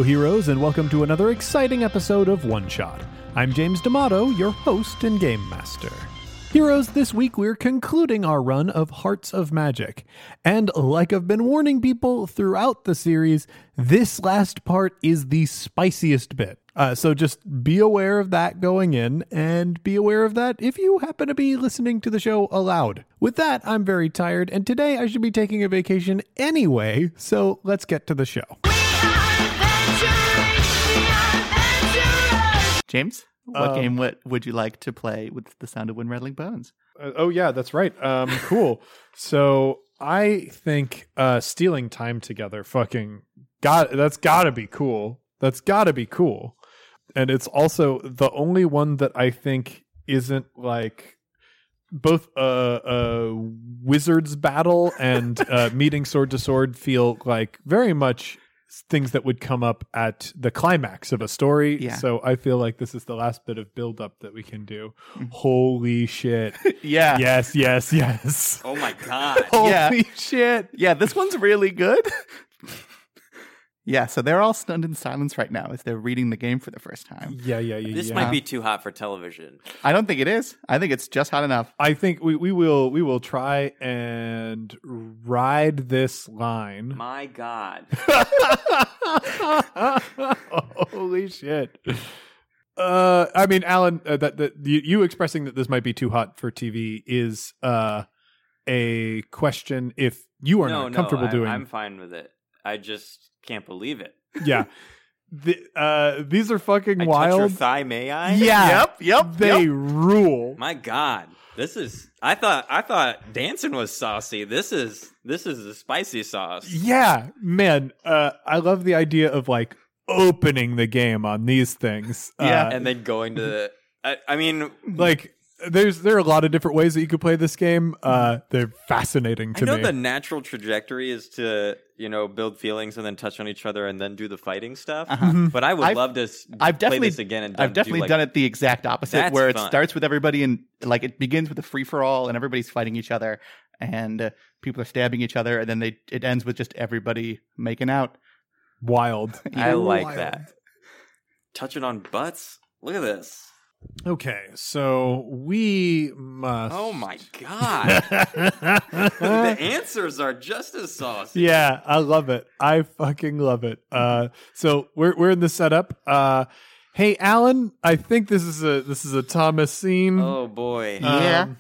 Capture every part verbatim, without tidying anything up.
heroes, and welcome to another exciting episode of One Shot. I'm James D'Amato, your host and game master. Heroes, this week we're concluding our run of Hearts of Magic. And like I've been warning people throughout the series, this last part is the spiciest bit. Uh, so just be aware of that going in, and be aware of that if you happen to be listening to the show aloud. With that, I'm very tired, and today I should be taking a vacation anyway, so let's get to the show. James, what Um, game what would you like to play with the sound of wind rattling bones? Uh, oh yeah, that's right. Um, cool. So I think uh, stealing time together, fucking got that's got to be cool. That's got to be cool. And it's also the only one that I think isn't like both a, a wizard's battle and uh, meeting sword to sword feel like very much things that would come up at the climax of a story. Yeah. So I feel like this is the last bit of build up that we can do. Holy shit. Yeah. Yes, yes, yes. Oh my god. Holy Yeah. shit. Yeah, this one's really good. Yeah, so they're all stunned in silence right now as they're reading the game for the first time. Yeah, yeah, yeah. This yeah. might be too hot for television. I don't think it is. I think it's just hot enough. I think we, we will we will try and ride this line. My god. Holy shit. Uh, I mean, Alan, uh, that that you, you expressing that this might be too hot for T V is uh a question if you are no, not no, comfortable I'm, doing. I'm fine with it. I just can't believe it. Yeah, the, uh, these are fucking I wild. touch your thigh, may I? Yeah. Yep, yep, They yep. rule. My god. This is I thought I thought dancing was saucy. This is this is the spicy sauce. Yeah, man. Uh, I love the idea of like opening the game on these things. Yeah. Uh, And then going to the I, I mean like there's there are a lot of different ways that you could play this game. Uh, they're fascinating I to know me. the natural trajectory is to, you know, build feelings and then touch on each other and then do the fighting stuff. Uh-huh. But I would I've- love to s- I've play definitely this again and I've do, definitely like, done it the exact opposite, That's where it fun. starts with everybody and like it begins with a free for all and everybody's fighting each other and uh, people are stabbing each other, and then they it ends with just everybody making out. Wild. I like Wild. that. Touching on butts. Look at this. Okay, so we must. Oh my god. The answers are just as saucy. Yeah, I love it. I fucking love it. Uh, so we're we're in the setup. Uh, hey, Alan, I think this is a this is a Thomas scene. Oh boy. Yeah. Um,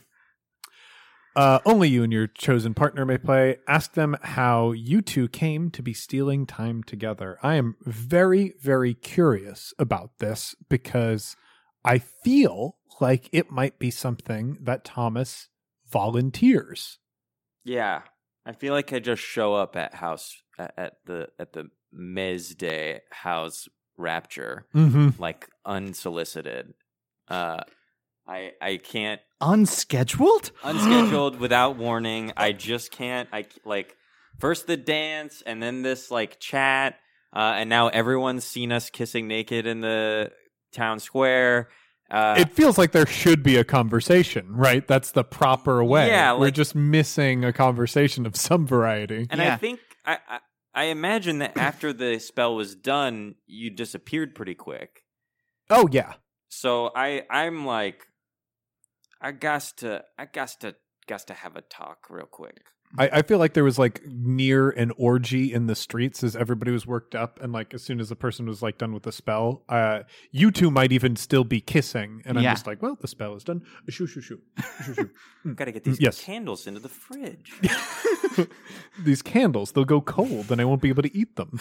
uh, only you and your chosen partner may play. Ask them how you two came to be stealing time together. I am very, very curious about this because I feel like it might be something that Thomas volunteers. Yeah. I feel like I just show up at house at, at the at the Mesde house rapture Mm-hmm. like unsolicited. Uh I I can't Unscheduled? unscheduled without warning. I just can't. I like first the dance and then this like chat, uh, and now everyone's seen us kissing naked in the town square. Uh, It feels like there should be a conversation, right? That's the proper way. Yeah, We're like- just missing a conversation of some variety. and Yeah. I think I, I I imagine that after the spell was done, you disappeared pretty quick. Oh, yeah. So I I'm like, I got to I got to got to have a talk real quick. I, I feel like there was like near an orgy in the streets as everybody was worked up, and like as soon as the person was like done with the spell, uh, you two might even still be kissing, and I'm Yeah. just like, well, the spell is done. Shoo shoo shoo, shoo shoo. Got to get these Yes. candles into the fridge. These candles, they'll go cold, and I won't be able to eat them.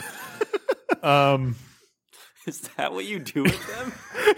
um, Is that what you do with them?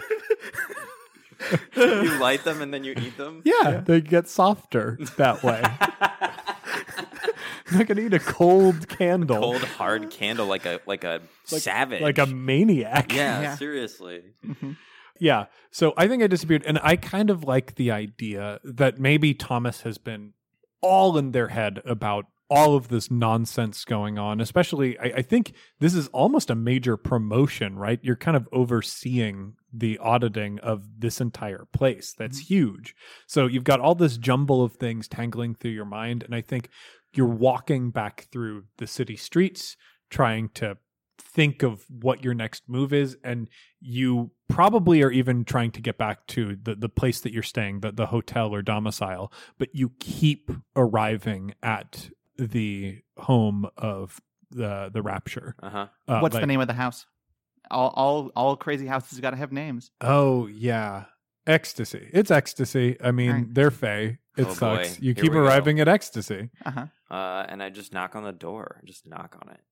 You light them and then you eat them? yeah, they get softer that way. I'm not gonna eat a cold candle, Cold hard candle like a like a Like- savage. like a maniac. yeah, Yeah. seriously. Yeah. So I think I disappeared. And I kind of like the idea that maybe Thomas has been all in their head about all of this nonsense going on. Especially, I, I think this is almost a major promotion, right? You're kind of overseeing the auditing of this entire place. That's Mm-hmm. huge. So you've got all this jumble of things tangling through your mind. And I think you're walking back through the city streets trying to think of what your next move is, and you probably are even trying to get back to the, the place that you're staying, the, the hotel or domicile, but you keep arriving at the home of the the Rapture. Uh-huh. Uh, What's like- the name of the house? All all all crazy houses got to have names. Oh, yeah. Ecstasy. It's Ecstasy. I mean, Right. they're Fae. It Oh, sucks. boy. You Here keep we go. arriving at Ecstasy. Uh-huh. Uh, and I just knock on the door. Just knock on it.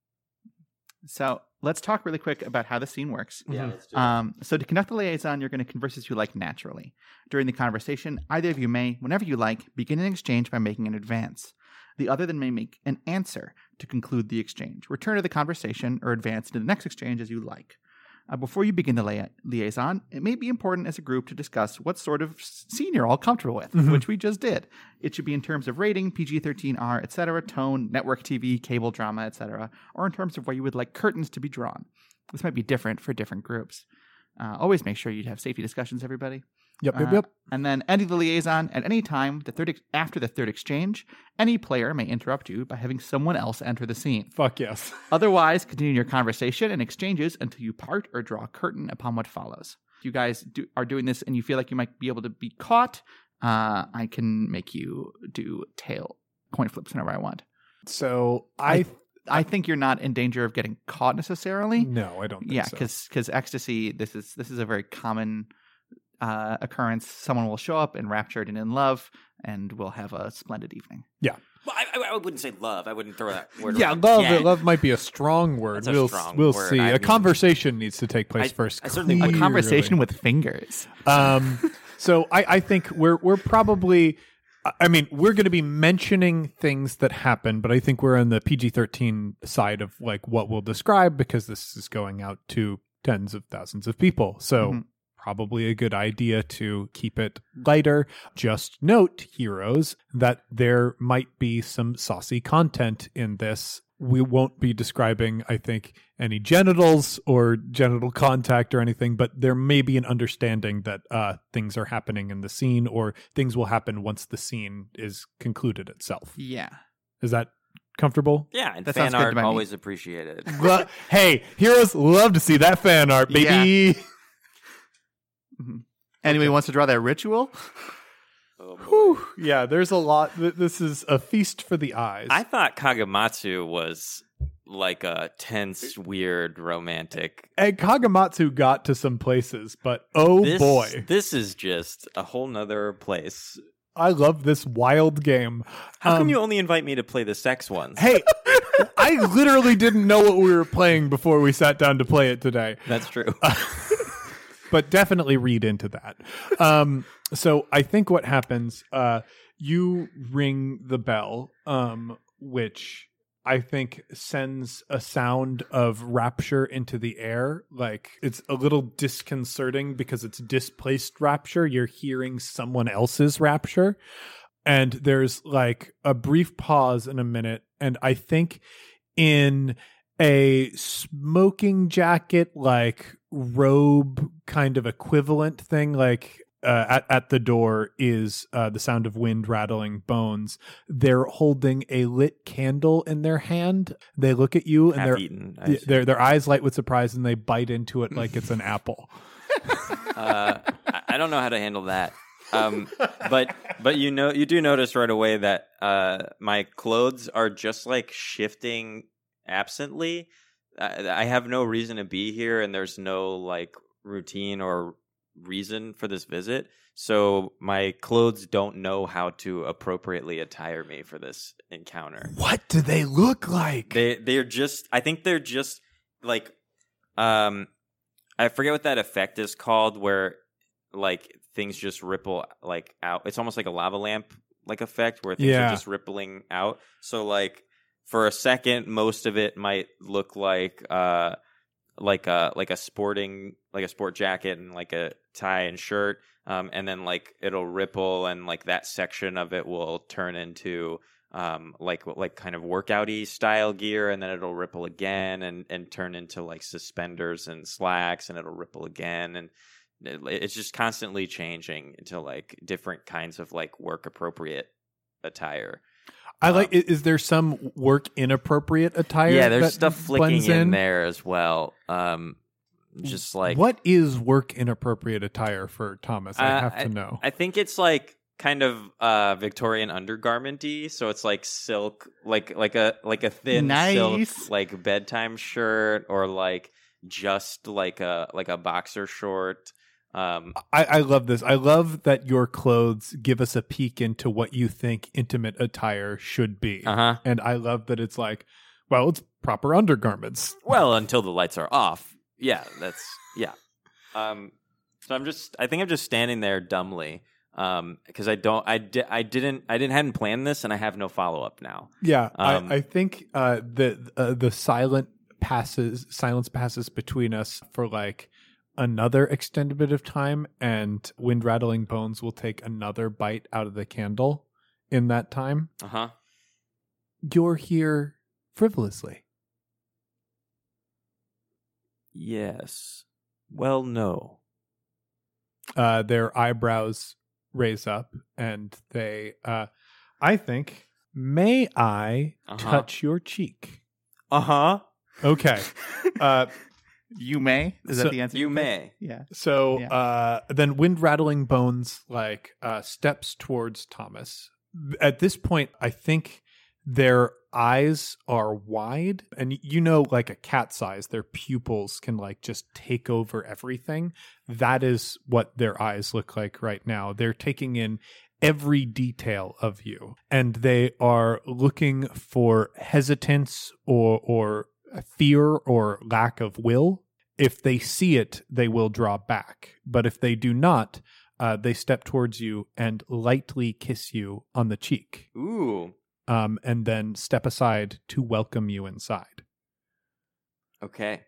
So let's talk really quick about how the scene works. Yeah, Yeah, let's do it. Um, so to conduct the liaison, you're going to converse as you like naturally. During the conversation, either of you may, whenever you like, begin an exchange by making an advance. The other then may make an answer to conclude the exchange. Return to the conversation or advance to the next exchange as you like. Uh, before you begin the lia- liaison, it may be important as a group to discuss what sort of scene you're all comfortable with, Mhm. which we just did. It should be in terms of rating, P G thirteen R, et cetera, tone, network T V, cable drama, et cetera, or in terms of where you would like curtains to be drawn. This might be different for different groups. Uh, always make sure you have safety discussions, everybody. Yep, yep, Uh, yep. And then ending the liaison at any time the third ex- after the third exchange, any player may interrupt you by having someone else enter the scene. Fuck yes. Otherwise, continue your conversation and exchanges until you part or draw a curtain upon what follows. If you guys do, are doing this and you feel like you might be able to be caught, uh, I can make you do tail coin flips whenever I want. So I... I think you're not in danger of getting caught necessarily. No, I don't think Yeah, so. because ecstasy, this is this is a very common uh, occurrence. Someone will show up enraptured and in love, and we'll have a splendid evening. Well, I, I, I wouldn't say love. I wouldn't throw that word Yeah, around love yet. love might be a strong word. That's a we'll strong we'll word. see. I A mean- conversation needs to take place I- first. I certainly- A A clearly. conversation with fingers. Um, so I, I think we're we're probably. I mean, we're going to be mentioning things that happen, but I think we're on the P G thirteen side of like what we'll describe because this is going out to tens of thousands of people. So Mhm. probably a good idea to keep it lighter. Just note, heroes, that there might be some saucy content in this. We won't be describing, I think, any genitals or genital contact or anything, but there may be an understanding that uh, things are happening in the scene or things will happen once the scene is concluded itself. Yeah. Is that comfortable? Yeah, and That sounds fan good art to me. always appreciated. Well, hey, heroes love to see that fan art, baby. Anybody wants to draw that ritual? Oh, boy. Whew. Yeah, there's a lot. th- This is a feast for the eyes. I thought Kagamatsu was like a tense, weird, romantic. and Kagamatsu got to some places, but oh this, boy, this is just a whole nother place. I love this wild game. How Um, come you only invite me to play the sex ones? Hey, I literally didn't know what we were playing before we sat down to play it today. That's true. But definitely read into that. Um, so I think what happens, uh, you ring the bell, um, which I think sends a sound of rapture into the air. Like it's a little disconcerting because it's displaced rapture. You're hearing someone else's rapture. And there's like a brief pause in a minute. And I think in a smoking jacket, like robe kind of equivalent thing, like uh, at, at the door is uh, the sound of wind rattling bones. They're holding a lit candle in their hand. They look at you and Half their, eaten. I th- see. their their eyes light with surprise and they bite into it like it's an apple. uh, I- I don't know how to handle that. Um, but but you know you do notice right away that uh, my clothes are just like shifting absently. I, I have no reason to be here, and there's no like routine or reason for this visit. So my clothes don't know how to appropriately attire me for this encounter. What do they look like? They they're just I think they're just like um I forget what that effect is called where like things just ripple like out. It's almost like a lava lamp like effect where things Yeah. are just rippling out. So like for a second most of it might look like uh like a like a sporting like a sport jacket and like a tie and shirt. Um and then like it'll ripple and like that section of it will turn into um like like kind of workout-y style gear, and then it'll ripple again and and turn into like suspenders and slacks, and it'll ripple again, and it, it's just constantly changing into like different kinds of like work appropriate attire. I like. Um, Is there some work inappropriate attire? yeah, there's that stuff flicking blends in there as well. Um, just like what is work inappropriate attire for Thomas? I Uh, have to know. I think it's like kind of uh Victorian undergarment-y, so it's like silk, like like a like a thin Nice. silk like bedtime shirt, or like just like a like a boxer short. Um, I, I love this. I love that your clothes give us a peek into what you think intimate attire should be. uh-huh. And I love that it's like, well, it's proper undergarments. Well, until the lights are off. Yeah, that's yeah. Um, so I'm just, I think I'm just standing there dumbly, um, because I don't, I, di- I didn't, I didn't hadn't planned this, and I have no follow up now. Yeah, Um, I, I think uh, the uh, the silent passes, silence passes between us for like another extended bit of time, and Wind Rattling Bones will take another bite out of the candle in that time. Uh huh. You're here frivolously. Yes. Well, no. Uh, their eyebrows raise up, and they, uh, I think, may I Uh-huh. touch your cheek? Uh huh. Okay. uh, You may. Is So- that the answer? You may. Yeah. so Yeah. uh, then Wind Rattling Bones like uh, steps towards Thomas. At this point, I think their eyes are wide, and you know, like a cat's eyes, their pupils can like just take over everything. That is what their eyes look like right now. They're taking in every detail of you, and they are looking for hesitance or or fear or lack of will. If they see it, they will draw back, but if they do not, uh, they step towards you and lightly kiss you on the cheek, Ooh. um, and then step aside to welcome you inside. Okay.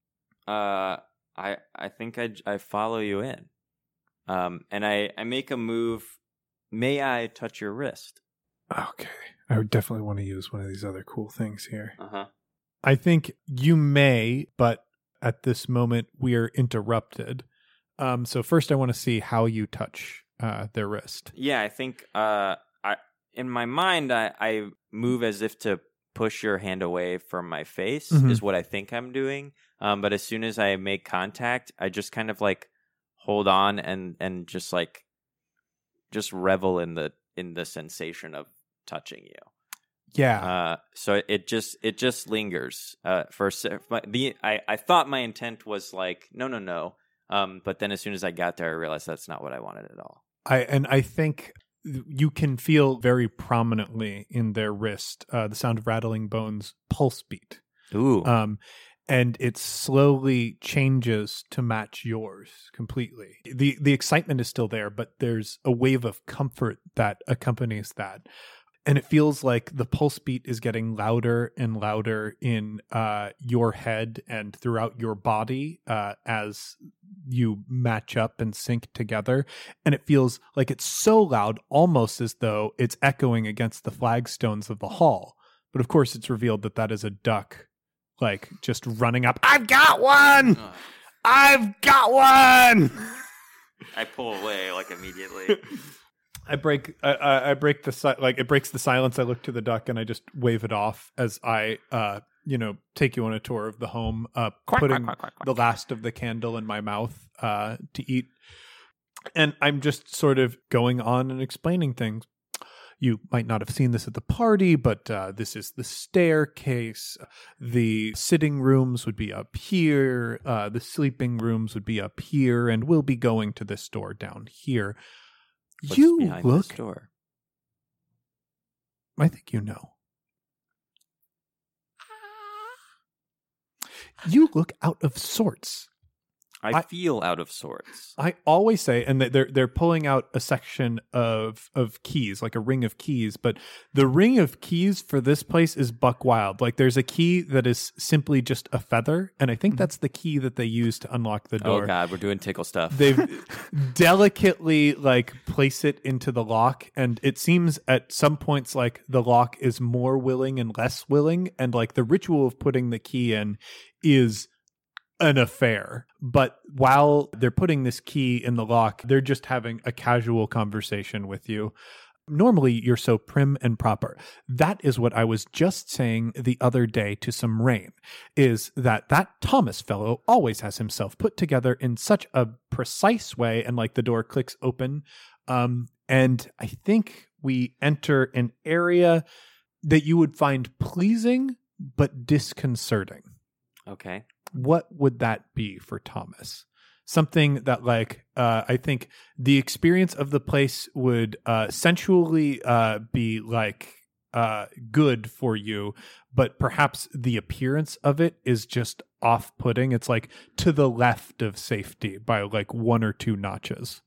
Uh, I I think I I follow you in. Um, and I I make a move. May I touch your wrist? Okay, I would definitely want to use one of these other cool things here. Uh huh. I think you may, but at this moment we are interrupted. Um, so first I want to see how you touch uh, their wrist. Yeah, I think uh, I in my mind I, I move as if to push your hand away from my face Mhm. is what I think I'm doing. Um, but as soon as I make contact, I just kind of like hold on and and just like just revel in the in the sensation of touching you. Yeah. Uh, so it just it just lingers. Uh, for a se- my- the I, I thought my intent was like no no no. Um, but then as soon as I got there, I realized that's not what I wanted at all. I and I think you can feel very prominently in their wrist uh, the sound of rattling bones pulse beat. Ooh. Um, and it slowly changes to match yours completely. The the excitement is still there, but there's a wave of comfort that accompanies that. And it feels like the pulse beat is getting louder and louder in uh, your head and throughout your body uh, as you match up and sync together. And it feels like it's so loud, almost as though it's echoing against the flagstones of the hall. But of course, it's revealed that that is a duck, like just running up. I've got one! Ugh. I've got one! I pull away like immediately. I break, I- I, I break the si- like it breaks the silence. I look to the duck and I just wave it off as I, uh, you know, take you on a tour of the home, uh, Quack, putting quack, quack, quack, the quack. last of the candle in my mouth, uh, to eat. And I'm just sort of going on and explaining things. You might not have seen this at the party, but uh, this is the staircase. The sitting rooms would be up here. Uh, the sleeping rooms would be up here, and we'll be going to this door down here. What's you behind look. this door? I think you know. You look out of sorts. I, I- feel out of sorts. I always say, and they're they're pulling out a section of of keys, like a ring of keys. But the ring of keys for this place is buck wild. Like there's a key that is simply just a feather, and I think that's the key that they use to unlock the door. Oh God, we're doing tickle stuff. They've delicately like place it into the lock, and it seems at some points like the lock is more willing and less willing, and like the ritual of putting the key in is an affair. But while they're putting this key in the lock, they're just having a casual conversation with you. normally you're so prim and proper. That is what I was just saying the other day to some rain, is that that Thomas fellow always has himself put together in such a precise way, and like the door clicks open. Um, and I think we enter an area that you would find pleasing but disconcerting. Okay. What would that be for Thomas? Something that, like, uh, I think the experience of the place would uh, sensually uh, be, like, uh, good for you, but perhaps the appearance of it is just off-putting. It's, like, to the left of safety by, like, one or two notches.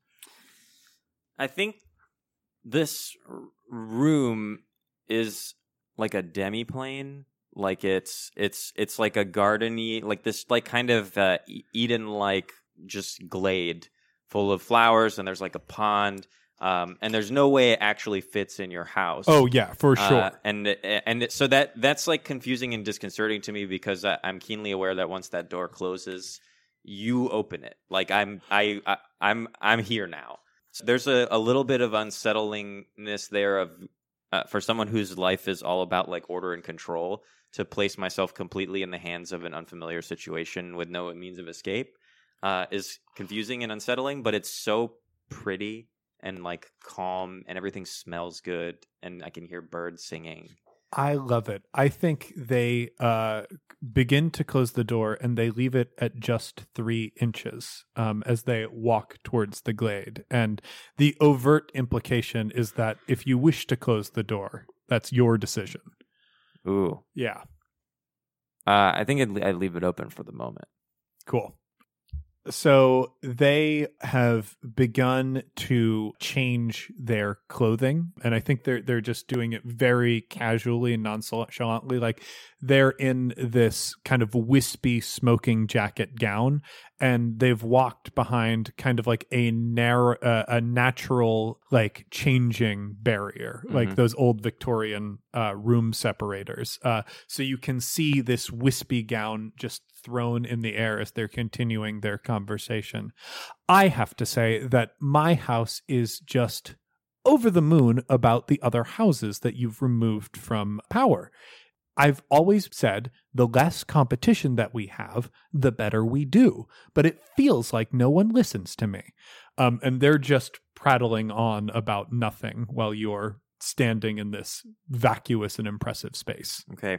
I think this r- room is like a demiplane. Like, it's it's it's like a gardeny, like this, like, kind of uh, Eden-like just glade full of flowers, and there's like a pond, um and there's no way it actually fits in your house. Oh yeah, for sure. Uh, and and it, so that that's like confusing and disconcerting to me, because I, I'm keenly aware that once that door closes, you open it. Like I'm I, I I'm I'm here now. So there's a, a little bit of unsettlingness there of uh, for someone whose life is all about like order and control, to place myself completely in the hands of an unfamiliar situation with no means of escape. Uh, is confusing and unsettling, but it's so pretty and like calm, and everything smells good, and I can hear birds singing. I love it. I think they uh, begin to close the door, and they leave it at just three inches um, as they walk towards the glade. And the overt implication is that if you wish to close the door, that's your decision. Ooh. Yeah. Uh, I think I'd, I'd leave it open for the moment. Cool. So they have begun to change their clothing, and I think they're they're just doing it very casually and nonchalantly. Like they're in this kind of wispy smoking jacket gown, and they've walked behind kind of like a narrow, uh, a natural like changing barrier, mm-hmm. like those old Victorian uh, room separators. Uh, so you can see this wispy gown just thrown in the air as they're continuing their conversation. I have to say that my house is just over the moon about the other houses that you've removed from power. I've always said the less competition that we have, the better we do. But it feels like no one listens to me. Um, and they're just prattling on about nothing while you're standing in this vacuous and impressive space. Okay.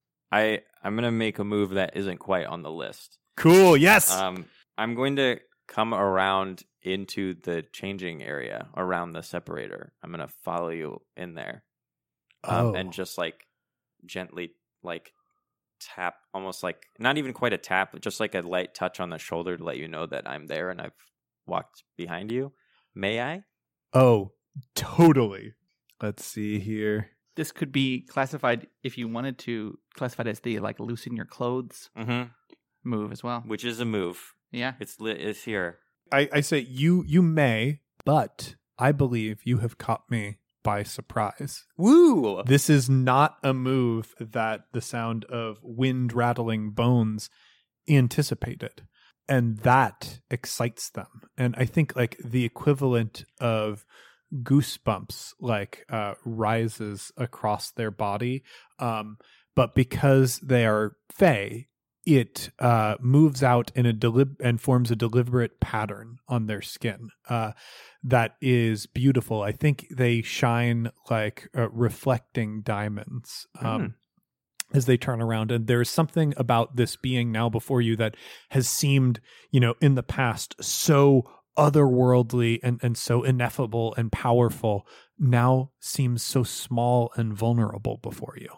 I, I'm going to make a move that isn't quite on the list. Cool, yes! Um, I'm going to come around into the changing area around the separator. I'm going to follow you in there. Um, oh. And just like gently like tap, almost like, not even quite a tap, but just like a light touch on the shoulder to let you know that I'm there and I've walked behind you. May I? Oh, totally. Let's see here. This could be classified, if you wanted to, classified as the like loosen your clothes mm-hmm. move as well. Which is a move. Yeah. It's lit. It's here. I, I say you you may, but I believe you have caught me by surprise. Woo! This is not a move that the sound of wind rattling bones anticipated. And that excites them. And I think like the equivalent of goosebumps like uh rises across their body, um but because they are fae, it uh moves out in a deli- and forms a deliberate pattern on their skin uh that is beautiful. I think they shine like uh, reflecting diamonds um mm. as they turn around, and there's something about this being now before you that has seemed, you know, in the past so otherworldly and, and so ineffable and powerful, now seems so small and vulnerable before you.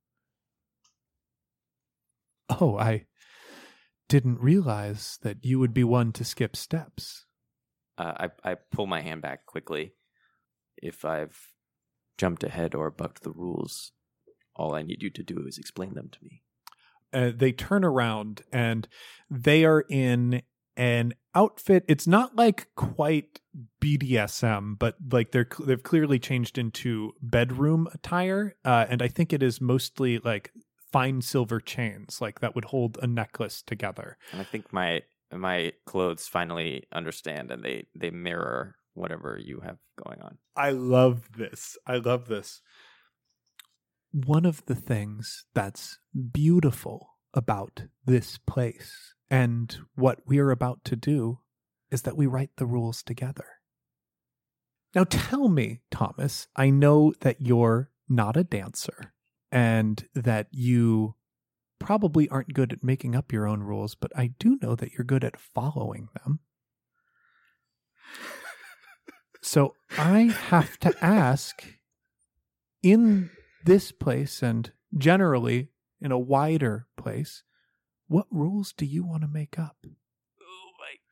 Oh, I didn't realize that you would be one to skip steps. Uh, I, I pull my hand back quickly. If I've jumped ahead or bucked the rules, all I need you to do is explain them to me. Uh, they turn around and they are in an outfit. It's not like quite B D S M, but like they're they've clearly changed into bedroom attire, uh, and I think it is mostly like fine silver chains, like that would hold a necklace together. And I think my my clothes finally understand, and they they mirror whatever you have going on. I love this. I love this. One of the things that's beautiful about this place and what we are about to do is that we write the rules together. Now tell me, Thomas, I know that you're not a dancer and that you probably aren't good at making up your own rules, but I do know that you're good at following them. So I have to ask, in this place and generally in a wider place, what rules do you want to make up? Oh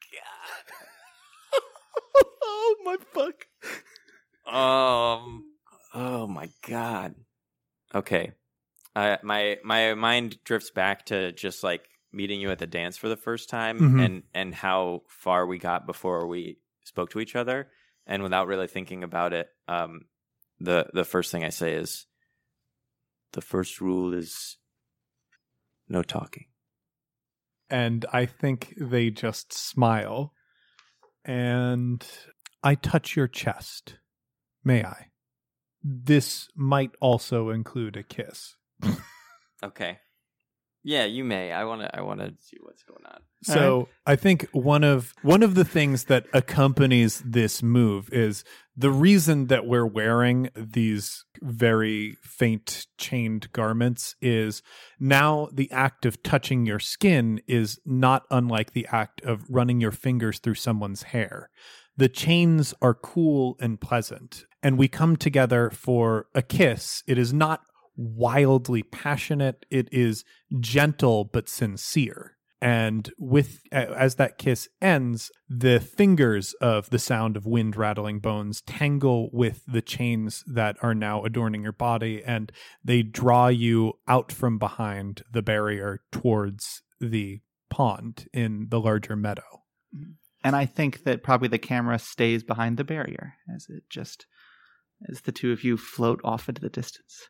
my god. Oh my fuck. Um oh my god. Okay. Uh, my my mind drifts back to just like meeting you at the dance for the first time, mm-hmm. and and how far we got before we spoke to each other. And without really thinking about it, um, the the first thing I say is, the first rule is no talking. And I think they just smile. And I touch your chest. May I? This might also include a kiss. Okay. Yeah, you may. I want to I want to see what's going on. So, right. I think one of one of the things that accompanies this move is the reason that we're wearing these very faint chained garments is now the act of touching your skin is not unlike the act of running your fingers through someone's hair. The chains are cool and pleasant, and we come together for a kiss. It is not wildly passionate. It is gentle but sincere. And with as that kiss ends, the fingers of the sound of wind rattling bones tangle with the chains that are now adorning your body, and they draw you out from behind the barrier towards the pond in the larger meadow. And I think that probably the camera stays behind the barrier as it just as the two of you float off into the distance.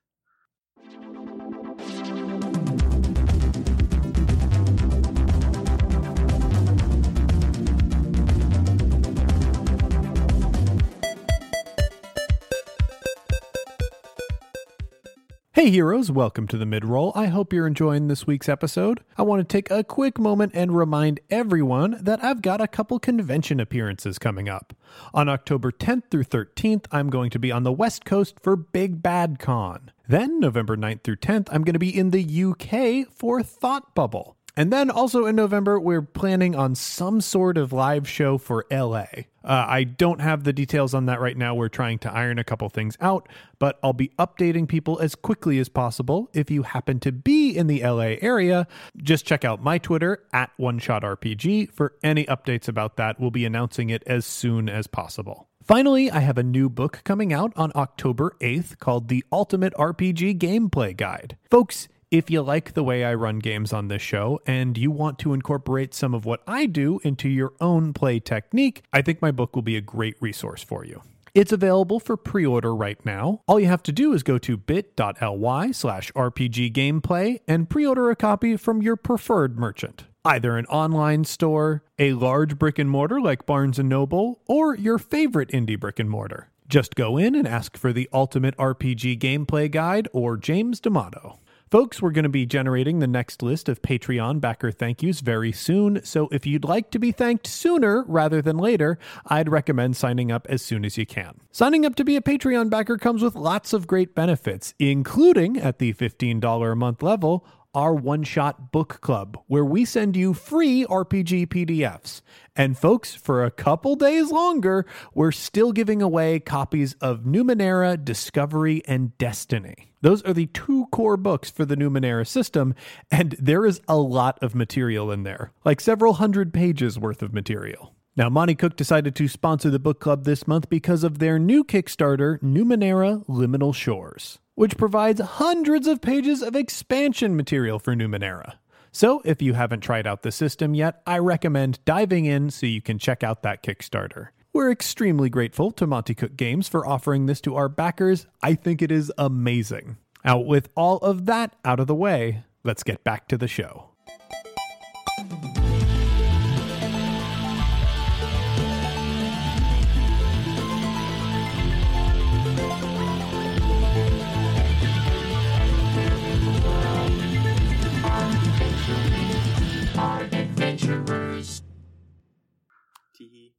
Hey heroes, welcome to the mid-roll. I hope you're enjoying this week's episode. I want to take a quick moment and remind everyone that I've got a couple convention appearances coming up. On October tenth through thirteenth, I'm going to be on the West Coast for Big Bad Con. Then, November ninth through tenth, I'm going to be in the U K for Thought Bubble. And then also in November, we're planning on some sort of live show for L A. Uh, I don't have the details on that right now. We're trying to iron a couple things out, but I'll be updating people as quickly as possible. If you happen to be in the L A area, just check out my Twitter at one shot R P G for any updates about that. We'll be announcing it as soon as possible. Finally, I have a new book coming out on October eighth called The Ultimate R P G Gameplay Guide. Folks, if you like the way I run games on this show and you want to incorporate some of what I do into your own play technique, I think my book will be a great resource for you. It's available for pre-order right now. All you have to do is go to bit.ly slash RPG gameplay and pre-order a copy from your preferred merchant. Either an online store, a large brick and mortar like Barnes and Noble, or your favorite indie brick and mortar. Just go in and ask for the Ultimate R P G Gameplay Guide or James D'Amato. Folks, we're going to be generating the next list of Patreon backer thank yous very soon, so if you'd like to be thanked sooner rather than later, I'd recommend signing up as soon as you can. Signing up to be a Patreon backer comes with lots of great benefits, including, at the fifteen dollars a month level, our one-shot book club, where we send you free R P G P D Fs. And folks, for a couple days longer, we're still giving away copies of Numenera, Discovery, and Destiny. Those are the two core books for the Numenera system, and there is a lot of material in there, like several hundred pages worth of material. Now, Monty Cook decided to sponsor the book club this month because of their new Kickstarter, Numenera Liminal Shores, which provides hundreds of pages of expansion material for Numenera. So, if you haven't tried out the system yet, I recommend diving in so you can check out that Kickstarter. We're extremely grateful to Monty Cook Games for offering this to our backers. I think it is amazing. Now, with all of that out of the way, let's get back to the show.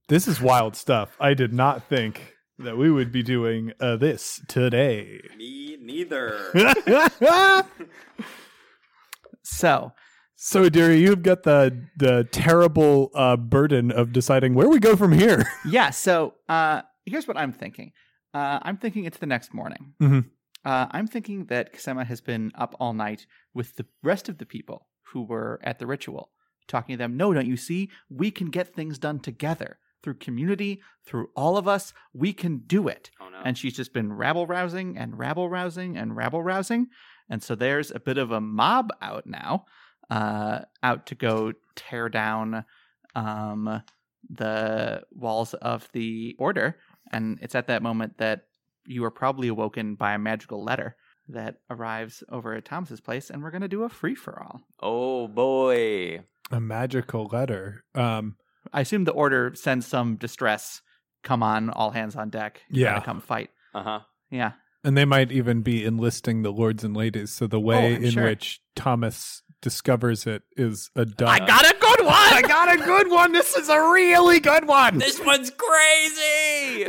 This is wild stuff. I did not think that we would be doing uh, this today. Me neither. So, So, Adira, you've got the the terrible uh, burden of deciding where we go from here. yeah, so uh, here's what I'm thinking. Uh, I'm thinking it's the next morning. Mhm. Uh, I'm thinking that Kasema has been up all night with the rest of the people who were at the ritual, talking to them. No, don't you see? We can get things done together. Through community, through all of us, we can do it. Oh, no. And she's just been rabble-rousing and rabble-rousing and rabble-rousing. And so there's a bit of a mob out now, uh, out to go tear down um, the walls of the order. And it's at that moment that you are probably awoken by a magical letter that arrives over at Thomas's place, and we're going to do a free-for-all. Oh, boy. A magical letter. Um, I assume the order sends some distress. Come on, all hands on deck. You Yeah. gotta come fight. Uh-huh. Yeah. and they might even be enlisting the lords and ladies. So the way I'm in sure. which Thomas discovers it is a duh. I got a good one! I got a good one. This is a really good one. This one's crazy!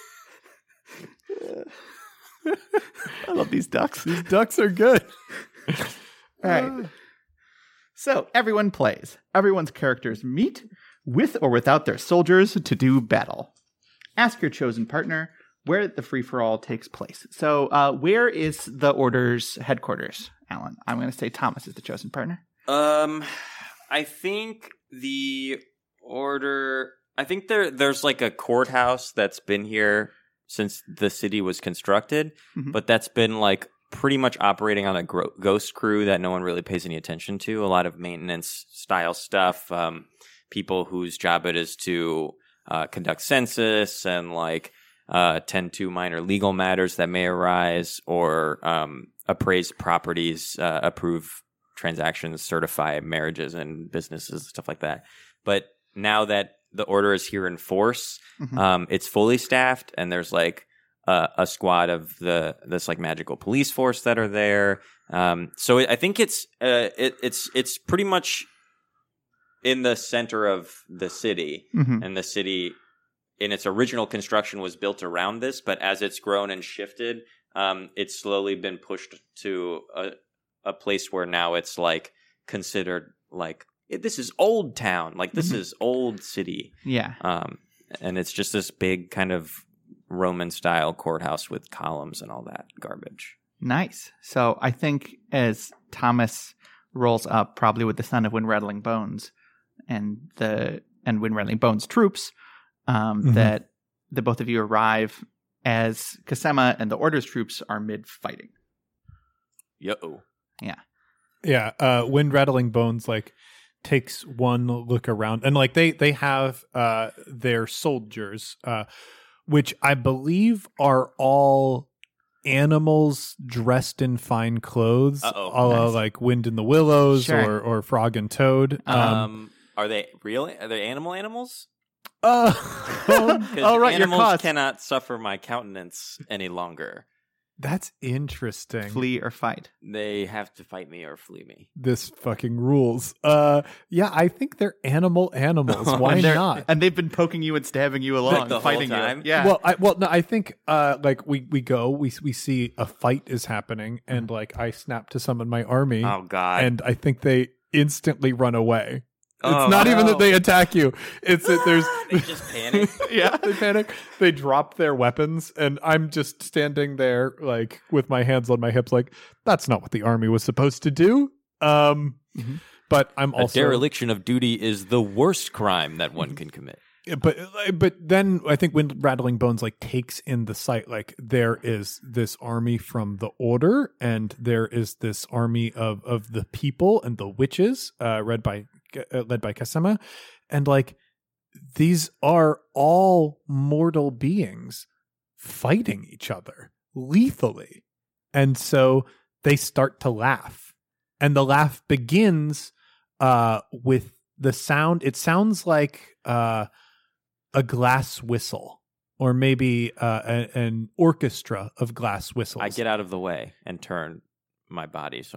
I love these ducks. These ducks are good. All right. So everyone plays. Everyone's characters meet with or without their soldiers to do battle. Ask your chosen partner where the free-for-all takes place. So uh, where is the Order's headquarters, Alan? I'm going to say Thomas is the chosen partner. Um, I think the order. I think there there's like a courthouse that's been here since the city was constructed, Mhm. but that's been like pretty much operating on a gro- ghost crew that no one really pays any attention to. A lot of maintenance style stuff. Um, people whose job it is to uh, conduct census and like uh, tend to minor legal matters that may arise, or um, appraise properties, uh, approve transactions, certify marriages and businesses, stuff like that. But now that the order is here in force, Mhm. um, it's fully staffed, and there's like uh, a squad of the this like magical police force that are there. Um, so I think it's uh, it, it's it's pretty much in the center of the city, Mhm. and the city in its original construction was built around this, but as it's grown and shifted, um, it's slowly been pushed to a a place where now it's like considered like it, this is old town, like this Mhm. is old city, Yeah. um, and it's just this big kind of Roman style courthouse with columns and all that garbage. Nice. So I think as Thomas rolls up, probably with the son of Wind Rattling Bones and the and Wind Rattling Bones troops, um, Mhm. that the both of you arrive as Kasema and the Order's troops are mid fighting. Yo, Yeah, uh, Wind Rattling Bones like takes one look around, and like they they have uh, their soldiers, uh, which I believe are all animals dressed in fine clothes, Uh-oh, a la nice. like Wind in the Willows Sure. or or Frog and Toad. um, Um, are they real? Are they animal animals? uh, Because All right, your animals cost. cannot suffer my countenance any longer. that's interesting. Flee or fight. They have to fight me or flee me. This fucking rules. Uh, yeah, I think they're animal animals. Why and they're- not? And they've been poking you and stabbing you along, the whole fighting time? you. Yeah. Well, I well no, I think uh like we we go, we we see a fight is happening, and like I snap to summon my army, Oh God! and I think they instantly run away. Oh, it's not even no. that they attack you. It's that there's they just panic. yeah, they panic. They drop their weapons, and I'm just standing there like with my hands on my hips, like that's not what the army was supposed to do. Um, Mhm. but I'm A also dereliction of duty is the worst crime that one can commit. Yeah, but but then I think when Rattling Bones like takes in the sight, like there is this army from the Order, and there is this army of of the people and the witches, uh, led by uh, led by Kasema, and like these are all mortal beings fighting each other lethally, and so they start to laugh, and the laugh begins uh, with the sound. It sounds like uh, a glass whistle, or maybe uh, a, an orchestra of glass whistles. I get out of the way and turn my body so I'm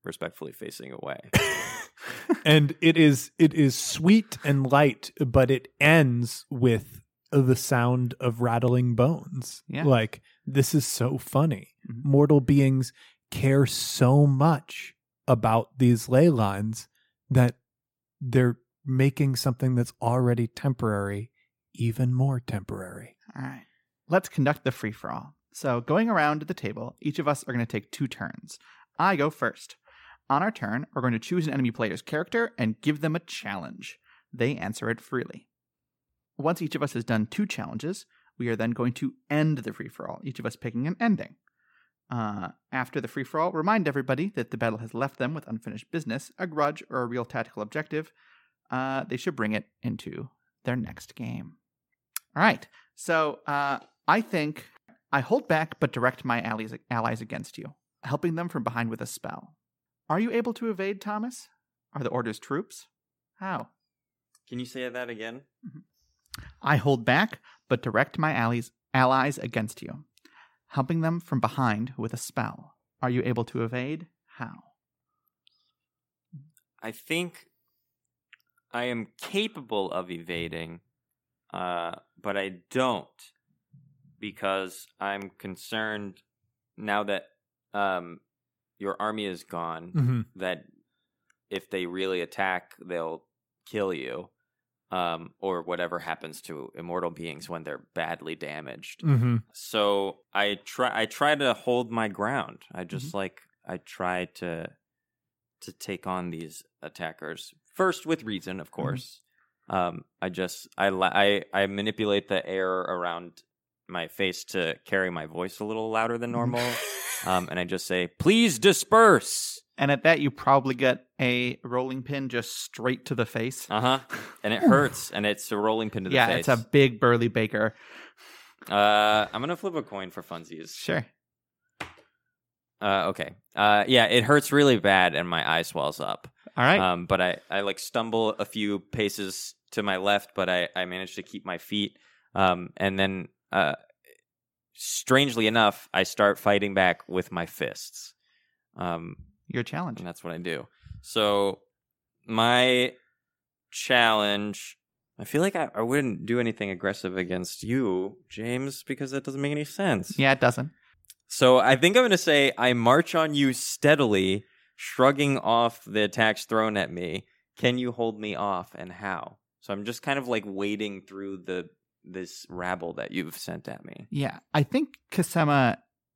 respectfully facing away. And it is it is sweet and light, but it ends with the sound of rattling bones. Yeah. Like, this is so funny. Mm-hmm. Mortal beings care so much about these ley lines that they're making something that's already temporary even more temporary. All right. Let's conduct the free-for-all. So going around the table, each of us are going to take two turns. I go first. On our turn, we're going to choose an enemy player's character and give them a challenge. They answer it freely. Once each of us has done two challenges, we are then going to end the free-for-all, each of us picking an ending. Uh, after the free-for-all, remind everybody that the battle has left them with unfinished business, a grudge, or a real tactical objective. Uh, they should bring it into their next game. All right, so uh, I think I hold back but direct my allies, allies against you, helping them from behind with a spell. Are you able to evade, Thomas? Are the orders troops? How? Can you say that again? I hold back but direct my allies, allies against you, helping them from behind with a spell. Are you able to evade? How? I think I am capable of evading, uh, but I don't, because I'm concerned now that um, your army is gone, Mm-hmm. that if they really attack, they'll kill you, um, or whatever happens to immortal beings when they're badly damaged. Mm-hmm. So I try. I try to hold my ground. I just Mm-hmm. like I try to to take on these attackers first with reason, of course. Mm-hmm. Um, I just I, I I manipulate the air around my face to carry my voice a little louder than normal, um, and I just say, "Please disperse." And at that, you probably get a rolling pin just straight to the face. Uh huh. And it hurts, and it's a rolling pin to the yeah, face. it's a big burly baker. Uh, I'm gonna flip a coin for funsies. Sure. Uh, okay. Uh, yeah, it hurts really bad, and my eye swells up. All right. Um, but I, I like stumble a few paces to my left, but I, I manage to keep my feet. Um, and then, uh, strangely enough, I start fighting back with my fists. Um, Your challenge. and that's what I do. So my challenge, I feel like I, I wouldn't do anything aggressive against you, James, because that doesn't make any sense. Yeah, it doesn't. So I think I'm going to say I march on you steadily, shrugging off the attacks thrown at me. Can you hold me off, and how? So I'm just kind of like wading through the this rabble that you've sent at me. Yeah, I think Kasema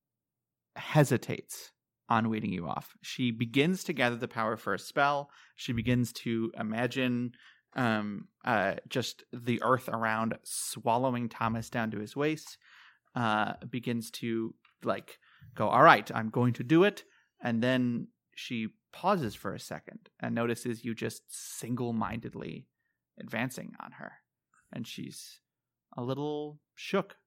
hesitates on weeding you off. She begins to gather the power for a spell. She begins to imagine um, uh, just the earth around swallowing Thomas down to his waist. Uh, begins to like go, all right, I'm going to do it. And then she pauses for a second and notices you just single-mindedly advancing on her. And she's a little shook.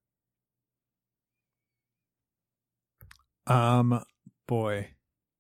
Um, boy.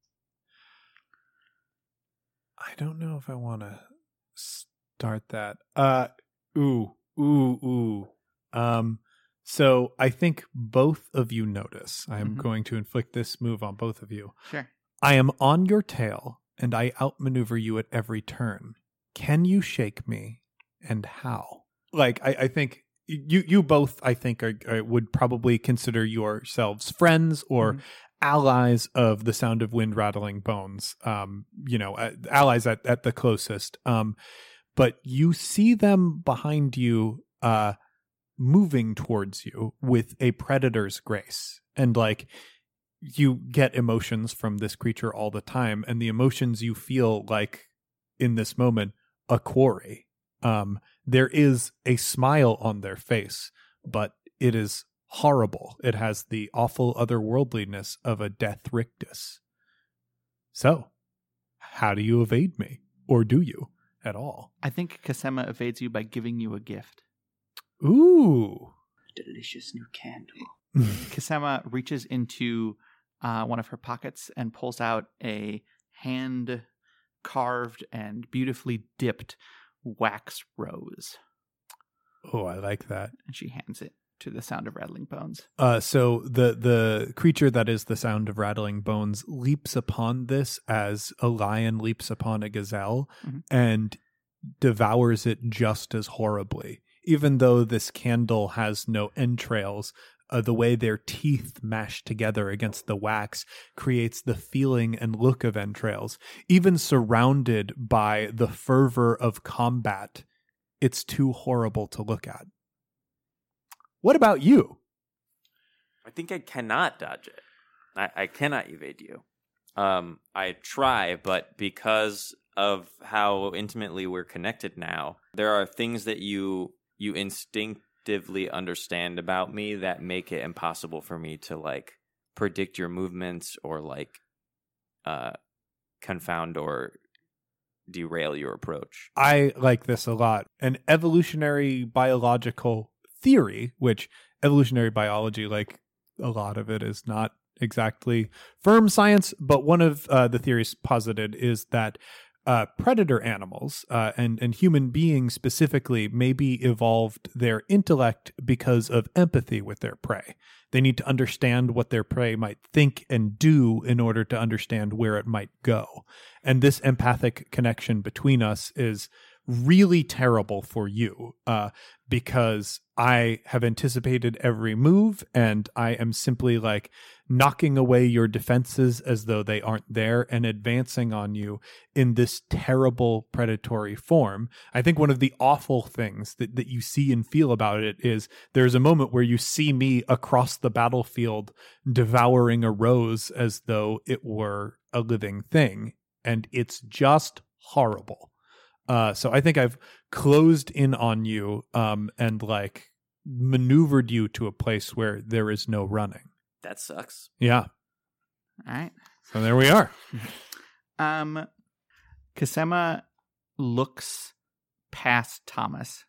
I don't know if I want to start that. Uh, ooh, ooh, ooh. Um, so I think both of you notice. I am Mhm. going to inflict this move on both of you. Sure. I am on your tail, and I outmaneuver you at every turn. Can you shake me, and how? Like, I, I think you you both, I think, are, are, would probably consider yourselves friends or Mhm. allies of the sound of wind rattling bones. Um, you know, uh, allies at, at the closest. Um, but you see them behind you, uh, moving towards you with a predator's grace, and like, you get emotions from this creature all the time, and the emotions you feel like in this moment, a quarry. Um, there is a smile on their face, but it is horrible. It has the awful otherworldliness of a death rictus. So, how do you evade me? Or do you at all? I think Kasema evades you by giving you a gift. Ooh. Delicious new candle. Kasema reaches into uh, one of her pockets and pulls out a hand-carved and beautifully dipped wax rose. Oh, I like that. And she hands it to the sound of rattling bones. Uh, so the the creature that is the sound of rattling bones leaps upon this as a lion leaps upon a gazelle, Mhm. and devours it just as horribly. Even though this candle has no entrails, uh, the way their teeth mash together against the wax creates the feeling and look of entrails. Even surrounded by the fervor of combat, it's too horrible to look at. What about you? I think I cannot dodge it. I, I cannot evade you. Um, I try, but because of how intimately we're connected now, there are things that you you instinctively understand about me that make it impossible for me to like predict your movements or like uh, confound or derail your approach. I like this a lot. An evolutionary biological theory, which evolutionary biology, like a lot of it is not exactly firm science, but one of uh, the theories posited is that uh, predator animals uh, and, and human beings specifically maybe evolved their intellect because of empathy with their prey. They need to understand what their prey might think and do in order to understand where it might go. And this empathic connection between us is really terrible for you uh, because I have anticipated every move and I am simply like knocking away your defenses as though they aren't there and advancing on you in this terrible predatory form. I think one of the awful things that, that you see and feel about it is there's a moment where you see me across the battlefield devouring a rose as though it were a living thing, and it's just horrible. Uh, so I think I've closed in on you um, and like maneuvered you to a place where there is no running. That sucks. Yeah. All right. So there we are. Um, Kasema looks past Thomas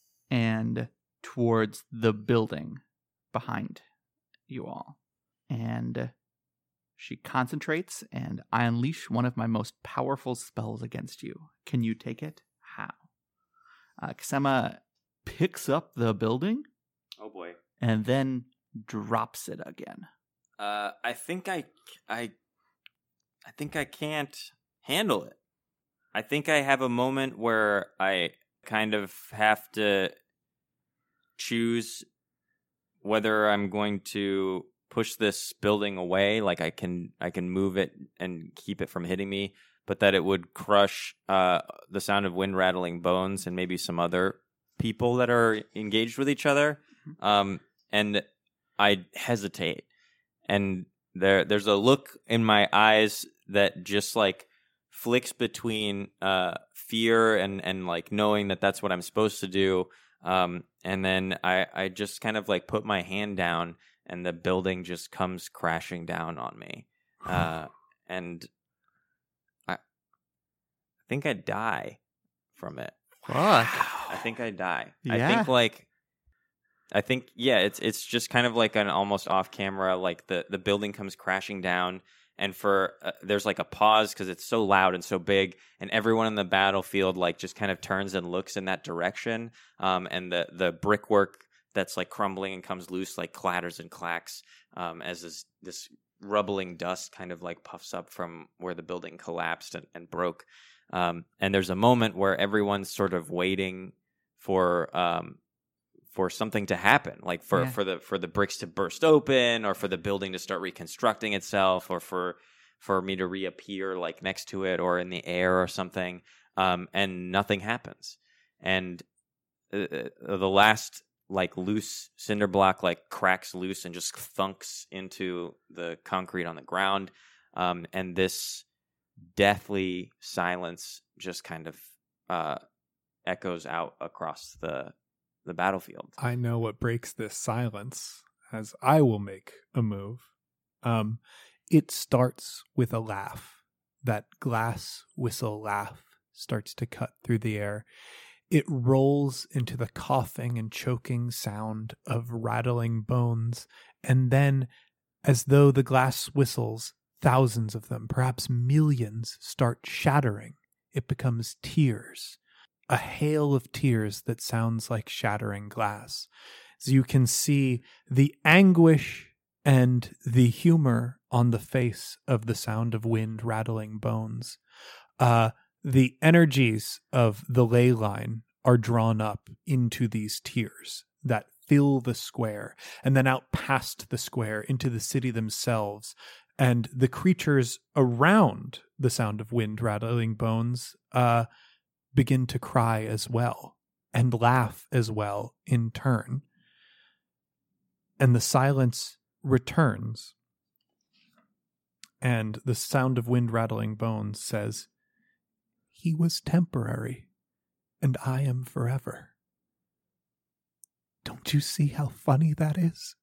and towards the building behind you all. And she concentrates, and I unleash one of my most powerful spells against you. Can you take it? How? Uh, Kasema picks up the building Oh boy. and then drops it again. Uh, I think I, I, I think I can't handle it. I think I have a moment where I kind of have to choose whether I'm going to push this building away, like I can I can move it and keep it from hitting me, but that it would crush uh, the sound of wind rattling bones and maybe some other people that are engaged with each other. Um, and I hesitate. And there there's a look in my eyes that just like flicks between uh, fear and, and like knowing that that's what I'm supposed to do. Um, and then I, I just kind of like put my hand down and the building just comes crashing down on me. Uh, and I, I think I die from it. Fuck. I think I die. I Yeah. think like, I think, yeah, it's it's just kind of like an almost off camera, like the, the building comes crashing down and for, uh, there's like a pause because it's so loud and so big and everyone in the battlefield like just kind of turns and looks in that direction. Um, and the, the brickwork that's like crumbling and comes loose, like clatters and clacks um, as this, this rubbling dust kind of like puffs up from where the building collapsed and, and broke. Um, and there's a moment where everyone's sort of waiting for um, for something to happen, like for, Yeah. for the for the bricks to burst open, or for the building to start reconstructing itself, or for for me to reappear like next to it or in the air or something. Um, and nothing happens. And uh, the last like loose cinder block like cracks loose and just thunks into the concrete on the ground. Um, and this deathly silence just kind of uh, echoes out across the the battlefield. I know what breaks this silence, as I will make a move. Um, it starts with a laugh. That glass whistle laugh starts to cut through the air. It rolls into the coughing and choking sound of rattling bones, and then, as though the glass whistles, thousands of them, perhaps millions, start shattering. It becomes tears. A hail of tears that sounds like shattering glass. as you can see the anguish and the humor on the face of the sound of wind rattling bones. Uh, the energies of the ley line are drawn up into these tiers that fill the square and then out past the square into the city themselves. And the creatures around the sound of wind rattling bones uh, begin to cry as well and laugh as well in turn. And the silence returns. And the sound of wind rattling bones says, "He was temporary, and I am forever." Don't you see how funny that is?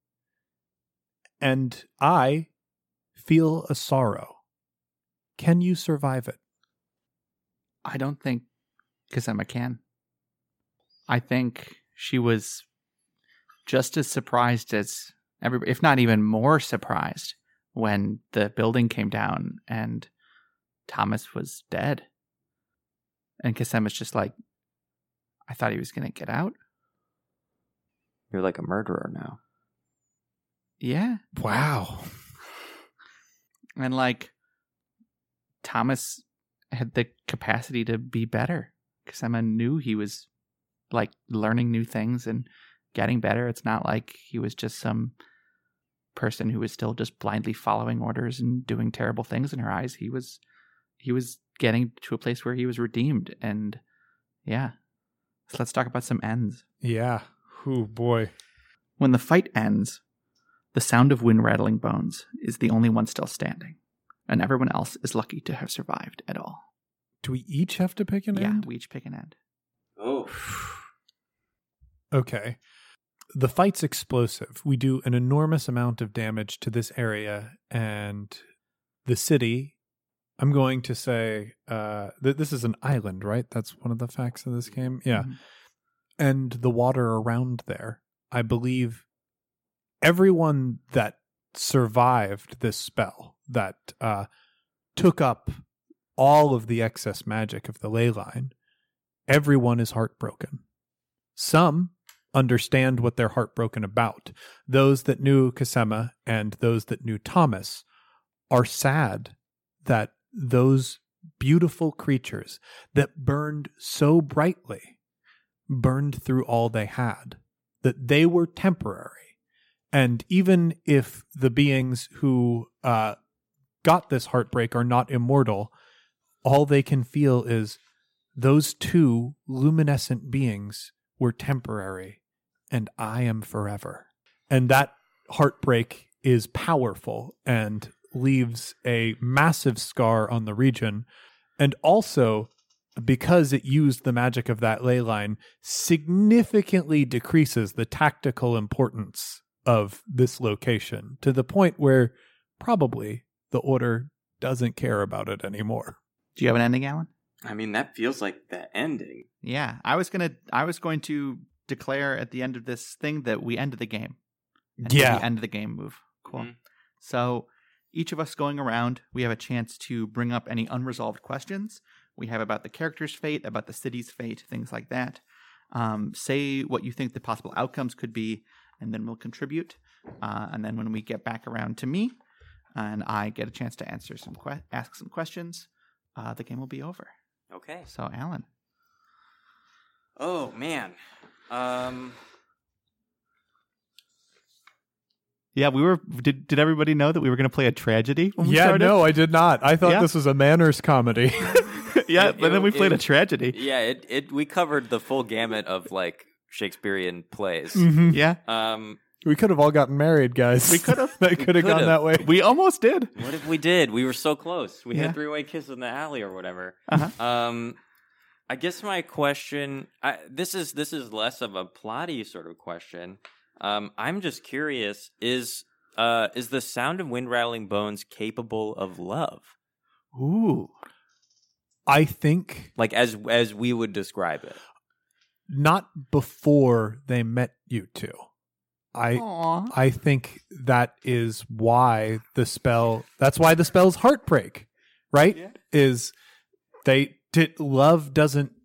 And I feel a sorrow. Can you survive it? I don't think Kasema can. I think she was just as surprised as everybody, if not even more surprised, when the building came down and Thomas was dead. And Kasema's just like, I thought he was going to get out. You're like a murderer now. Yeah. Wow. And like, Thomas had the capacity to be better. Kasema knew he was like learning new things and getting better. It's not like he was just some person who was still just blindly following orders and doing terrible things in her eyes. He was, he was getting to a place where he was redeemed. And yeah, so let's talk about some ends. Yeah. Oh boy. When the fight ends, the sound of wind rattling bones is the only one still standing, and everyone else is lucky to have survived at all. Do we each have to pick an yeah, end? we each pick an end. Oh. Okay. The fight's explosive. We do an enormous amount of damage to this area, and the city, I'm going to say, uh, th- this is an island, right? That's one of the facts of this game? Yeah. Mm-hmm. And the water around there, I believe everyone that survived this spell, that uh, took up all of the excess magic of the ley line, everyone is heartbroken. Some understand what they're heartbroken about. Those that knew Kasema and those that knew Thomas are sad that those beautiful creatures that burned so brightly burned through all they had, that they were temporary. And even if the beings who uh, got this heartbreak are not immortal, all they can feel is those two luminescent beings were temporary, and I am forever. And that heartbreak is powerful and leaves a massive scar on the region. And also, because it used the magic of that ley line, significantly decreases the tactical importance of this location to the point where probably the Order doesn't care about it anymore. Do you have an ending, Alan? I mean, that feels like the ending. Yeah, I was gonna. I was going to declare at the end of this thing that we ended the game. And Yeah, the end of the game move. Cool. Mm-hmm. So each of us going around, we have a chance to bring up any unresolved questions we have about the character's fate, about the city's fate, things like that. Um, say what you think the possible outcomes could be, and then we'll contribute. Uh, and then when we get back around to me, and I get a chance to answer some que- ask some questions, uh, the game will be over. Okay. So, Alan. Oh, man. Um... Yeah, we were. Did Did everybody know that we were going to play a tragedy when we yeah, started? no, I did not. I thought Yeah. this was a manners comedy. yeah, It- but then we it- played a it- tragedy. Yeah, it, it we covered the full gamut of like Shakespearean plays. Mhm. Yeah, Um, We could have all gotten married, guys. We could have. that could have gone could've. that way. we almost did. what if we did? We were so close. We Yeah. had three way kiss in the alley or whatever. Uh-huh. Um, I guess my question. I, this is this is less of a plotty sort of question. Um, I'm just curious. Is uh is the sound of wind rattling bones capable of love? Ooh. I think Like as as we would describe it. not before they met you two. I Aww. I think that is why the spell. That's why the spell's heartbreak, right? Yeah. Is they did love doesn't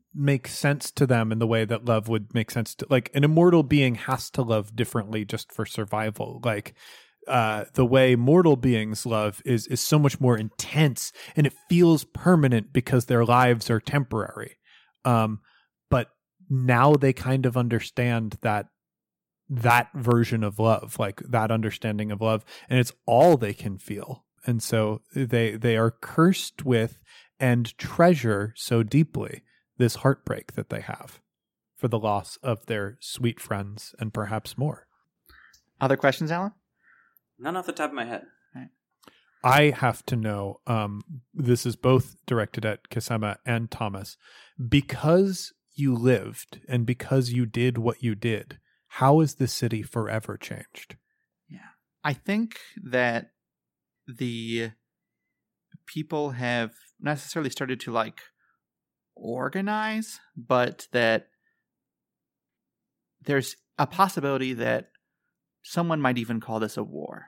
make sense to them in the way that love would make sense to, like, an immortal being has to love differently just for survival. Like, uh, the way mortal beings love is is so much more intense, and it feels permanent because their lives are temporary. Um, but now they kind of understand that that version of love, like that understanding of love, and it's all they can feel. And so they they are cursed with and treasure so deeply this heartbreak that they have for the loss of their sweet friends and perhaps more. Other questions, Alan? None off the top of my head. I have to know, um, this is both directed at Kisema and Thomas, because you lived and because you did what you did, how is the city forever changed? Yeah. I think that the people have not necessarily started to, like, organize, but that there's a possibility that someone might even call this a war.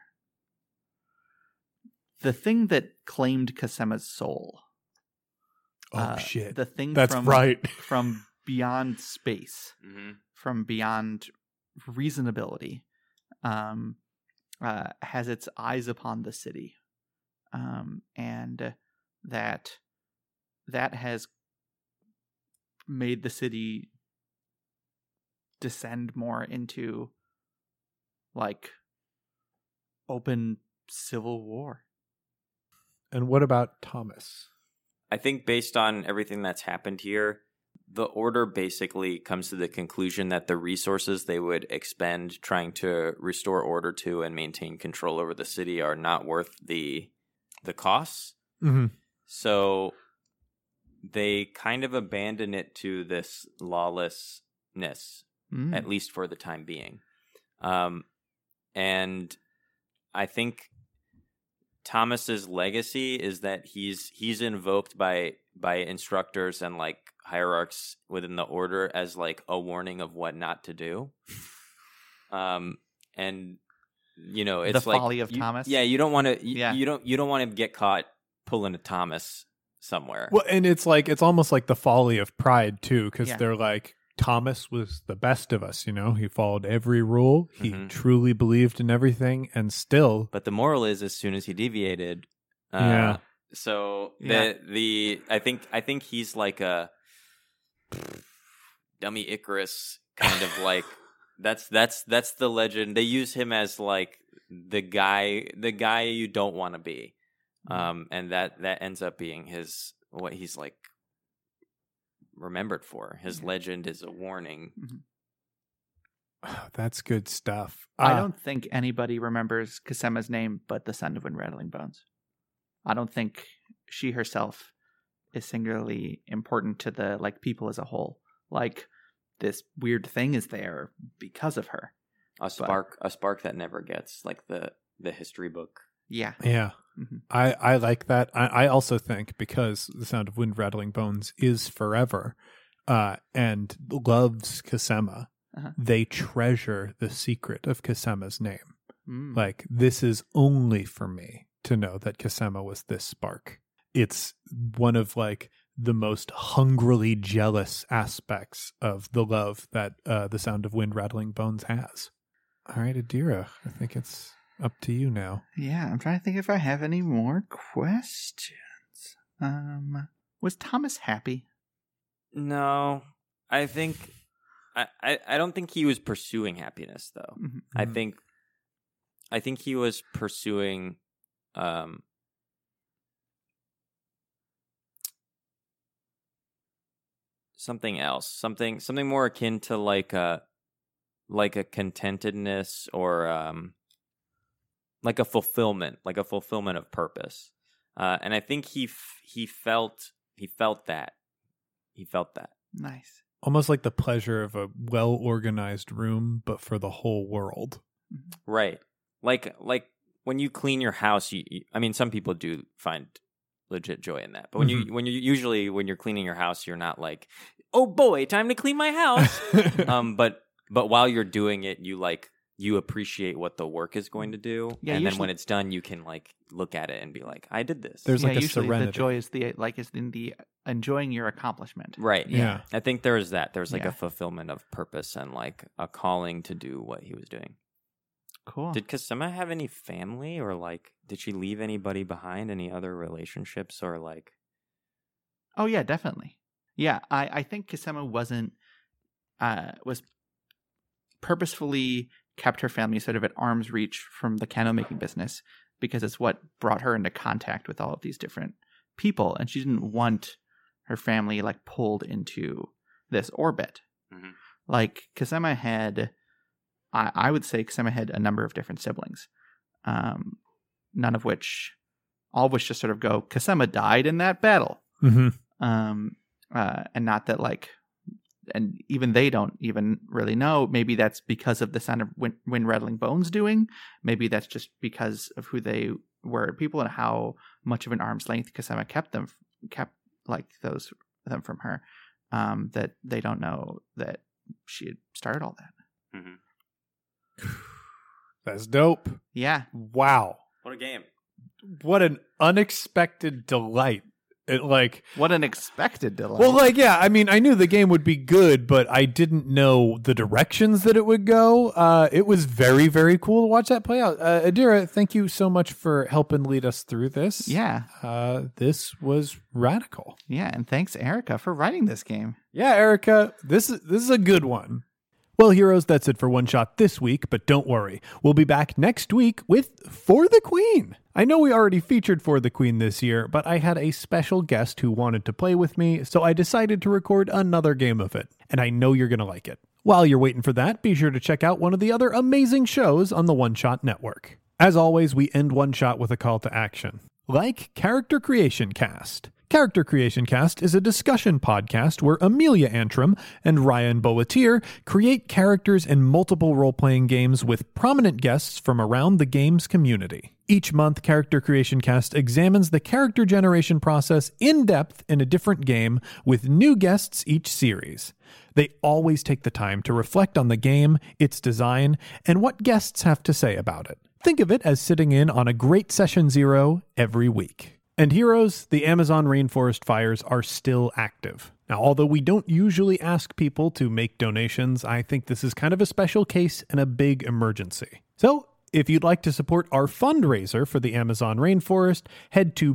The thing that claimed Kisema's soul. Oh, uh, shit. The thing That's from, right. from beyond space, Mm-hmm. from beyond reasonability, um, uh, has its eyes upon the city. Um, and that that has made the city descend more into, like, open civil war. And what about Thomas? I think based on everything that's happened here, the Order basically comes to the conclusion that the resources they would expend trying to restore order to and maintain control over the city are not worth the the costs. Mm-hmm. So they kind of abandon it to this lawlessness, Mm. at least for the time being. Um, and I think Thomas's legacy is that he's he's invoked by by instructors and, like, hierarchs within the Order as, like, a warning of what not to do. Um, and you know, it's The like folly of you- Thomas? Yeah, you don't want to. You, Yeah. you don't. You don't want to get caught pulling a Thomas somewhere. Well, and it's like, it's almost like the folly of pride too, because Yeah. they're like, Thomas was the best of us, you know, he followed every rule, he Mhm. truly believed in everything, and still, But the moral is, as soon as he deviated, uh, Yeah. So the Yeah. the I think I think he's like a dummy Icarus kind of like. That's that's that's the legend. They use him as, like, the guy the guy you don't want to be, um, and that that ends up being his what he's, like, remembered for. His Yeah. legend is a warning. oh, that's good stuff. I Uh, don't think anybody remembers Kisema's name but the Son of Wind Rattling Bones. I don't think she herself is singularly important to the, like, people as a whole. Like, this weird thing is there because of her. A spark a spark that never gets, like the the history book. Yeah. Yeah, Mhm. I, I like that. I, I also think, because the sound of wind rattling bones is forever, uh, and loves Kisema, Uh-huh. they treasure the secret of Kisema's name. Mm. Like, this is only for me to know that Kisema was this spark. It's one of, like, the most hungrily jealous aspects of the love that uh, the sound of wind rattling bones has. All right, Adira, I think it's up to you now. Yeah, I'm trying to think if I have any more questions. Um, was Thomas happy? No, I think I, I, I don't think he was pursuing happiness though. Mhm. I Mhm. think I think he was pursuing um something else, something something more akin to like a like a contentedness or um like a fulfillment, like a fulfillment of purpose. Uh, and I think he f- he felt he felt that he felt that. Nice. Almost like the pleasure of a well-organized room, but for the whole world. Right. Like like when you clean your house, you, you, I mean, some people do find legit joy in that. But when Mhm. you when you usually when you're cleaning your house, you're not like, "Oh boy, time to clean my house." um but but while you're doing it, you like you appreciate what the work is going to do, Yeah, and then usually- when it's done, you can like look at it and be like, I did this. There's yeah, like a usually serenity. the joy is the like is in the enjoying your accomplishment. Right. Yeah. I think there was that. There was like Yeah. a fulfillment of purpose and like a calling to do what he was doing. Cool. Did Kasema have any family, or like did she leave anybody behind? Any other relationships, or like? Oh yeah, definitely. Yeah, I, I think Kasema wasn't uh was purposefully kept her family sort of at arm's reach from the candle making business because it's what brought her into contact with all of these different people, and she didn't want her family like pulled into this orbit. Mhm. Like Kasema had, I, I would say Kasema had a number of different siblings, um, none of which, all of which just sort of go, Kasema died in that battle. Mm-hmm. Um, uh, and not that like, and even they don't even really know. Maybe that's because of the sound of wind, wind rattling bones doing. Maybe that's just because of who they were people and how much of an arm's length Kasema kept them, kept like those them from her. Um, that they don't know that she had started all that. Mm-hmm. That's dope. Yeah, Wow. What a game! What an unexpected delight. It like what an expected delay. Well, like, yeah, I mean, I knew the game would be good, but I didn't know the directions that it would go. Uh, it was very, very cool to watch that play out. Uh, Adira, thank you so much for helping lead us through this. yeah, Uh, this was radical. yeah, and thanks Erica for writing this game. Yeah, Erica, this is this is a good one. Well, heroes, that's it for One Shot this week, but don't worry. We'll be back next week with For the Queen. I know we already featured For the Queen this year, but I had a special guest who wanted to play with me, so I decided to record another game of it, and I know you're going to like it. While you're waiting for that, be sure to check out one of the other amazing shows on the One Shot Network. As always, we end One Shot with a call to action. Like Character Creation Cast. Character Creation Cast is a discussion podcast where Amelia Antrim and Ryan Bolletier create characters in multiple role-playing games with prominent guests from around the games community. Each month, Character Creation Cast examines the character generation process in depth in a different game with new guests each series. They always take the time to reflect on the game, its design, and what guests have to say about it. Think of it as sitting in on a great session zero every week. And heroes, the Amazon rainforest fires are still active. Now, although we don't usually ask people to make donations, I think this is kind of a special case and a big emergency. So, if you'd like to support our fundraiser for the Amazon rainforest, head to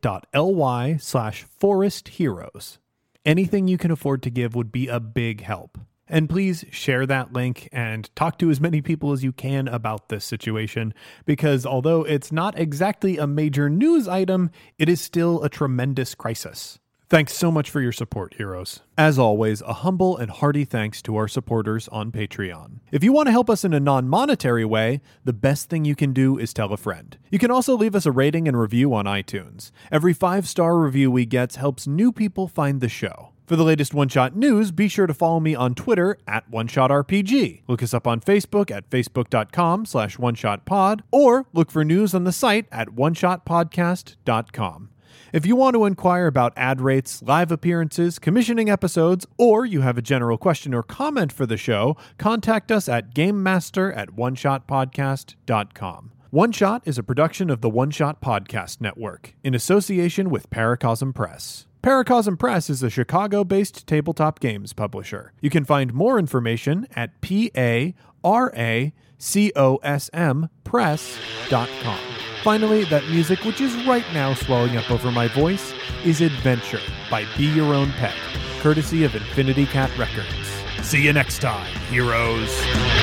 bit.ly slash forest heroes. Anything you can afford to give would be a big help. And please share that link and talk to as many people as you can about this situation, because although it's not exactly a major news item, it is still a tremendous crisis. Thanks so much for your support, heroes. As always, a humble and hearty thanks to our supporters on Patreon. If you want to help us in a non-monetary way, the best thing you can do is tell a friend. You can also leave us a rating and review on iTunes. Every five-star review we get helps new people find the show. For the latest One Shot news, be sure to follow me on Twitter at OneShotRPG. Look us up on Facebook at facebook.com slash OneShotPod, or look for news on the site at one shot podcast dot com. If you want to inquire about ad rates, live appearances, commissioning episodes, or you have a general question or comment for the show, contact us at GameMaster at one shot podcast dot com. One Shot is a production of the One Shot Podcast Network, in association with Paracosm Press. Paracosm Press is a Chicago-based tabletop games publisher. You can find more information at P A R A C O S M press dot com. Finally, that music, which is right now swelling up over my voice, is Adventure by Be Your Own Pet, courtesy of Infinity Cat Records. See you next time, heroes.